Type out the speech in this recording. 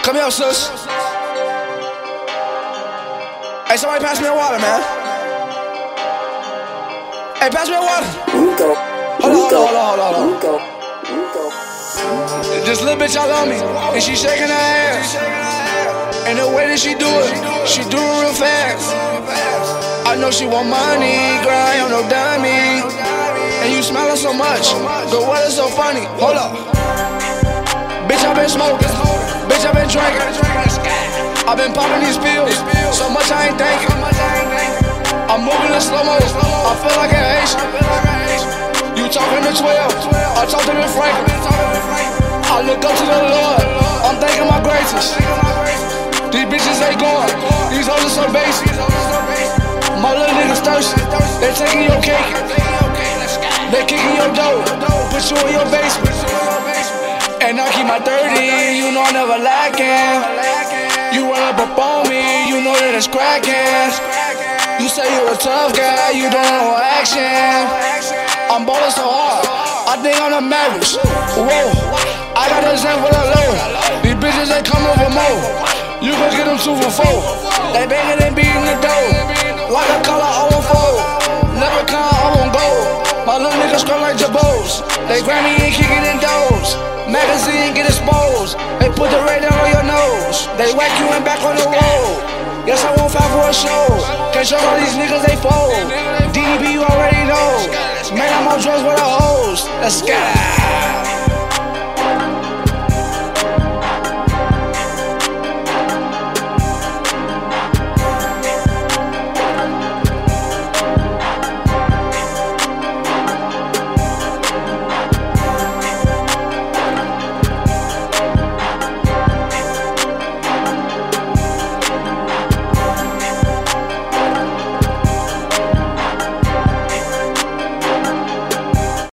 Come here, sis. Hey, somebody pass me a water, man. Hey, pass me a water. Hold on. This little bitch all on me, and she shaking her ass. And the way that she do it real fast. I know she want money, girl, I ain't no dummy. And you smell her so much, girl, what is so funny? Hold up. Bitch, I been smoking, bitch, I been drinking. I been popping these pills, so much I ain't thinking. I'm moving in slow-mo, I feel like an Asian. You talking to 12, I talk to Ben Franklin. I look up to the Lord, I'm thanking my graces. These bitches ain't going, these hoes are so basic. My little niggas thirsty, they taking your cake. They kicking your dough, put you in your basement. And I keep my 30, you know I never lacking. You run up on me, you know that it's cracking. You say you a tough guy, you don't know action. I'm ballin' so hard, I think I'm the Mavericks. Whoa, I got a Zen for the low. These bitches ain't come over more. You gon' get them 2 for 4. They bangin' and beatin' the dough. Like a color, I won't fold. Leprechaun, I won't go. My little niggas scrub like Jabos. They Grammy and kickin' in doors. Magazine get exposed. They put the radar on your nose. They whack you and back on the road. Yes, I won't fight for a show. Can't show all these niggas they fold. DDB, you already know. Man, I'm on drugs with the hoes. Let's go.